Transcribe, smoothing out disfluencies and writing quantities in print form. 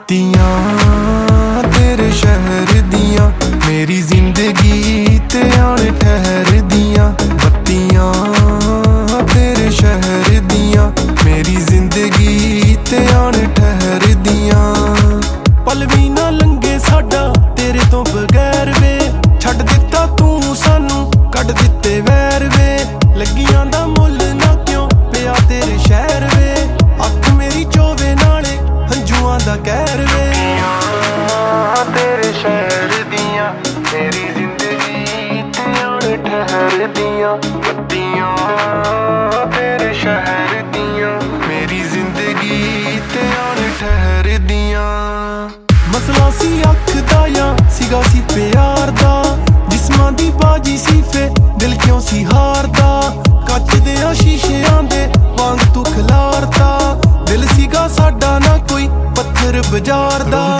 बत्तियां तेरे शहर दियां मेरी जिंदगी ते आन ठहर दियां। बत्तियां तेरे शहर दियां मेरी जिंदगी ते आन ठहर दियां। पल भी ना लंघे साडा तेरे तो बगैर वे, छड्ड दित्ता तू सानू कढ दित्ते वैर वे। लगियां दा मुल ना क्यों पिया तेरे शहर वे, अख मेरी चोवे नाले हंजुआं दा कहर वे। तेरे शहर दियां मेरी जिंदगी ते आन ठहर दियां। बत्तियां तेरे शहर दियां मेरी जिंदगी ते आन ठहर दियां। मसला सी अख दा या सीगा सी प्यार दा, जिस्मां दी बाजी सी फे दिल क्यों सी हारदा। कच दे शीशियां दे वांग तू खिलारदा, दिल सीगा साडा ना कोई पत्थर बाजार दा।